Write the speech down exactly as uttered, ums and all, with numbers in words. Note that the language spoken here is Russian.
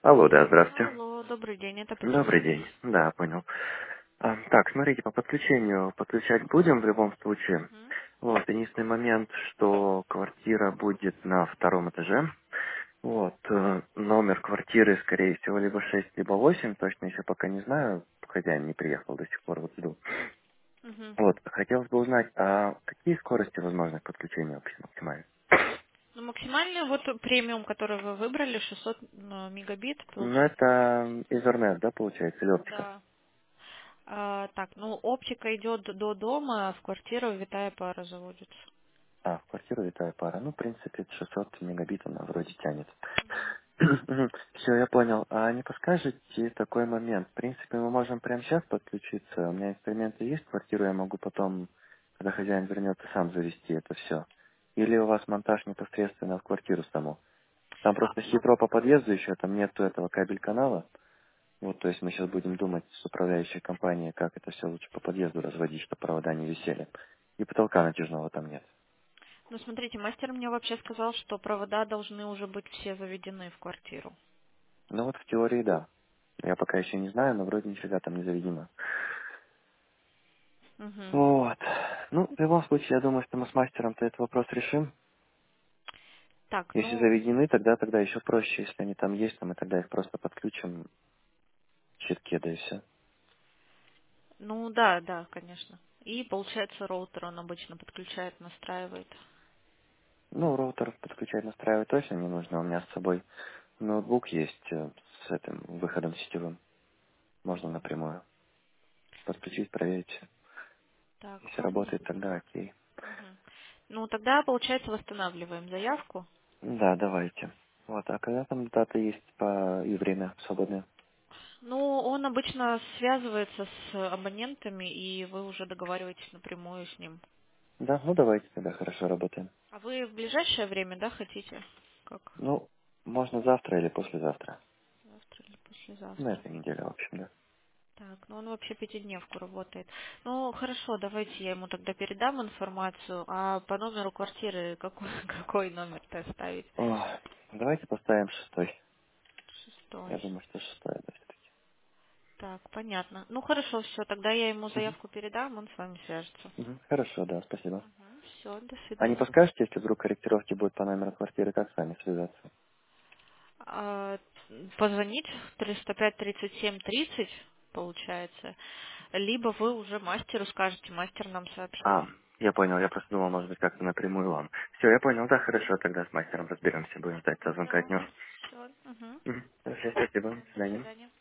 Алло, да, здравствуйте. Алло, добрый день, это Добрый день. почему-то. Да, понял. А, так, смотрите, по подключению подключать будем в любом случае. Мгм. Вот, единственный момент, что квартира будет на втором этаже. Вот, э, номер квартиры, скорее всего, либо шесть, либо восемь, точно еще пока не знаю. Хозяин не приехал до сих пор, вот жду. Мгм. Вот, хотелось бы узнать, а какие скорости возможны к подключению вообще максимально? Ну, максимальный вот премиум, который вы выбрали, шестьсот ну, мегабит, Ну, получается. это Ethernet, да, получается, или оптика? Да. А, так, ну, оптика идет до дома, а в квартиру витая пара заводится. А, в квартиру витая пара. Ну, в принципе, шестьсот мегабит она вроде тянет. Мгм. Все, я понял. А не подскажете такой момент? В принципе, мы можем прямо сейчас подключиться. У меня инструменты есть, квартиру я могу потом, когда хозяин вернется, сам завести это все. Или у вас монтаж непосредственно в квартиру саму? Там А, просто ну, хитро по подъезду еще, там нету этого кабель-канала. Вот, то есть мы сейчас будем думать с управляющей компанией, как это все лучше по подъезду разводить, чтобы провода не висели. И потолка натяжного там нет. ну, смотрите, мастер мне вообще сказал, что провода должны уже быть все заведены в квартиру. Ну вот в теории да. Я пока еще не знаю, но вроде нифига там не заведено. Мгм. Вот. Ну, в любом случае, я думаю, что мы с мастером-то этот вопрос решим. Так, Если ну, заведены, тогда тогда еще проще. Если они там есть, то мы тогда их просто подключим к щитке, да и все. ну, да, да, конечно. И получается роутер он обычно подключает, настраивает. Ну, роутер подключать, настраивать точно не нужно. У меня с собой ноутбук есть э, с этим выходом сетевым. Можно напрямую подключить, проверить. Так, Если работает, понятно. тогда окей. Мгм. Ну, тогда, получается, восстанавливаем заявку. Да, давайте. Вот, а когда там дата есть по и время свободное? Ну, он обычно связывается с абонентами, и вы уже договариваетесь напрямую с ним. Да, ну давайте тогда хорошо работаем. А вы в ближайшее время, да, хотите? Как? Ну, можно завтра или послезавтра. Завтра или На послезавтра? этой неделе, в общем, да. Так, ну он вообще пятидневку работает. Ну, хорошо, давайте я ему тогда передам информацию. А по номеру квартиры какой, какой номер-то оставить? О, давайте поставим шестой. Я Шестой. думаю, что шестой, да, все-таки. Так, понятно. Ну, хорошо, все, тогда я ему Мгм. заявку передам, он с вами свяжется. Мгм. Хорошо, да, спасибо. Все, до А не свидания. подскажете, если вдруг корректировки будут по номеру квартиры, как с вами связаться? А, позвонить триста пять тридцать семь тридцать, получается, либо вы уже мастеру скажете, мастер нам сообщит. А, я понял, я просто думал, может быть, как-то напрямую вам. Все, я понял, да, хорошо, тогда с мастером разберемся, будем ждать звонка от Все, него. все. Угу. Мгм. Хорошо, спасибо, до До свидания. свидания.